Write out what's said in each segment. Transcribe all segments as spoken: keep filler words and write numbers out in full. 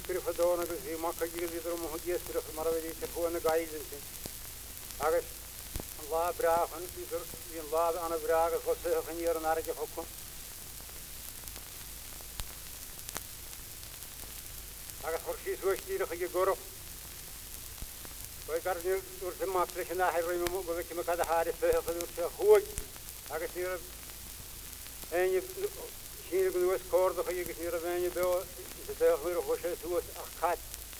skrifa dona agus bhí mac idir mo géisteach mar a bhí telefóna gaiilinti. Agus an lá brachan idir hí an lá anna bra agus chosachan íar an aige chocum. Agus chuir sí suistíirecha i gorach. Bhí garniú úr sem mac leis an ahir roiim go bhí me cad a háir fécha úr se chuig. Agus níor aine sína go nuas córdacha agus níor a bhaine be sa féchmir a chuise suas ach cad.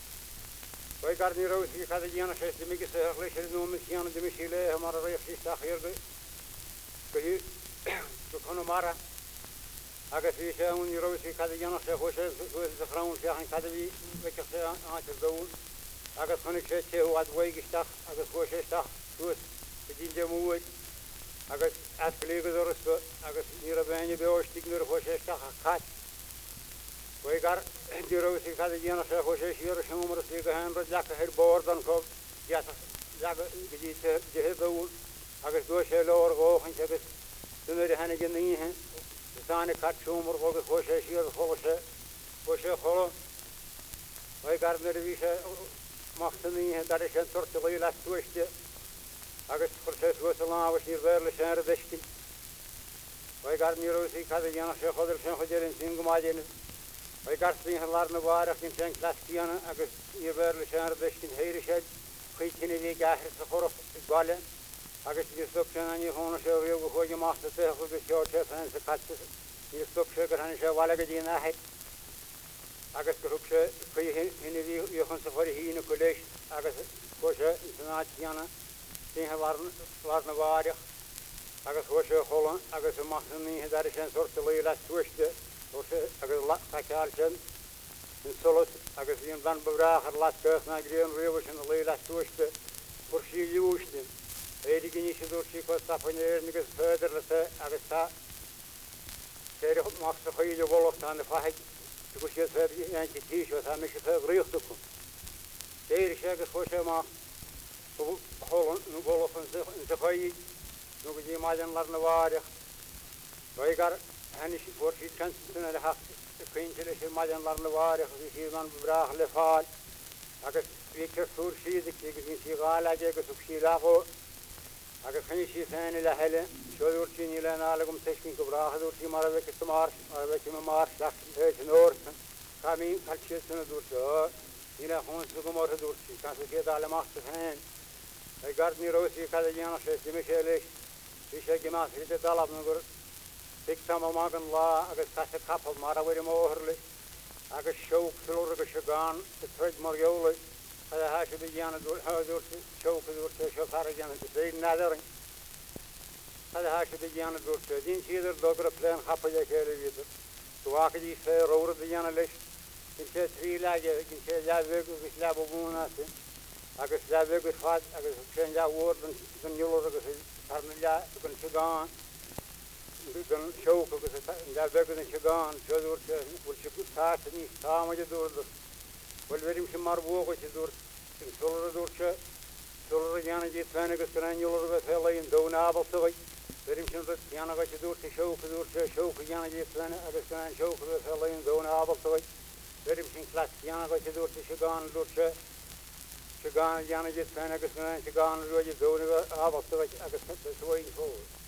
Bhí garniú rás i cad a dhéana sé de migus a leis ar nómas síana de misí le mar a réoch sísteach ar go go hí go Connemara. Agus bhí sé ún rás i cad a dhéana sé chuise suas a chrán seach an cad a bhí veiceach sé áitir dóil. Agus chunig sé teú ad bhaigisteach agus chuiséisteach suas go dín de múid. Agus ascolígad oraspa agus níor a bhaine be óistigh nuair a chuiséisteach a cad. Bhí gar dúrás i cad a dhéana sé chuise siar a seomara sí go hen lecha ar bord an cob go dtí dehebúil agus dú sé leir gáchan agus dunar a hena gin ihe sána catsúmar agus chuise siar a chola sé chuise chola. Bhí gar nuair a bhí sé machtan ihe dar sé torta le le tuiste agus chuir sé suas a láhas níor bhéir le sé a deiscin. Bhí gar níorás i cad a dhéana sé chodar sin chuidir sin go máideanna. Bhí gar slíon an lar na bharach gin sé clastíana agus níor bhéir le sé a deiscin héidir sé chuitina bhí gahir sa chorach gáile agus níor stop sé aní hóna sé bhíh go chuige másta fécha go seir sé féin sa catta níor stop sé gur hana sé bhla go dtíon ahead. Agus go thug sé chuine bhí chun sa choir hína go leis agus go sé san áitiana títhe war na bharach agus chu sé chola agus a machnaí dar sé sorta le le tuiste agus takeáil sin in solas agus bhí an bhan bebrach ar lascoch na gréon riomh sin le le tuiste chuir sí liúiste. Éidir gní sé dúir sí chu tapanéir agus féidir le agus tá séidir mach sa chuide bhlacht an na faid go sé fé anti tíisio tá me sé fé riochtta chun. Éidir sé agus chu sé má cholan nó bhlach in sa chuid nó go dtí maidan lar na bharach. Bhí gar henne bhór siad cansanna le hacht chuinte lei sé maidan lar na bharach agus sí man brach le fáil agus bhí cersúr siad agus hín sí gáile agus ug sí lethó agus chuine sí féinna le heile seúir sí ní le nála gom teiscin go brachaúir sí mar a bheith sa mar mar a bheith me mar leach an óirsan cha mín caltíad sanna dúir se ní le chunsa go mór a dúir sí can sé dála machta féin. Bhí gar ní rósaí cad a dhéana sé si me sé leis hí sé gimás rí dalab na gur Big tam mag an lá agus tá capal mar a bhfuir móthirla agus seoch sulúr agus se gáin de treid mar geola a há sé dhéana dúir seochaúir sé seo tar déana de sé nadaring a há sé dhéana dúir sé dín siidir dogur a plén chapa a chéile víidir. Tuhacha dí fé róra a dhéana leis gin sé trí leige gin sé leheh agus leba búna agus leheh gur fad agus sé lehúir gan nuúir agus tarna le gan se gáin gan seocha agus leheh an se gáin seúir sé bhfuil se tá níos táide dúir bhfuil bhéidim sem mar bhuacha sé dúir sin sular a dúir se sular a dhéana dí féin agus gan anúir bheith fé le an dónábal sa Verim sin dhéana go dúir sé seocha dúir sé seocha dhéana dí féine agus gan an seocha bheith fé le an dónábal sa Verim sin clas dhéana go dúir sé se gáin dúir se se gáin dhéana dí féin agus gan an se gáin ruidir dóna ábal sa agus suhain fóil.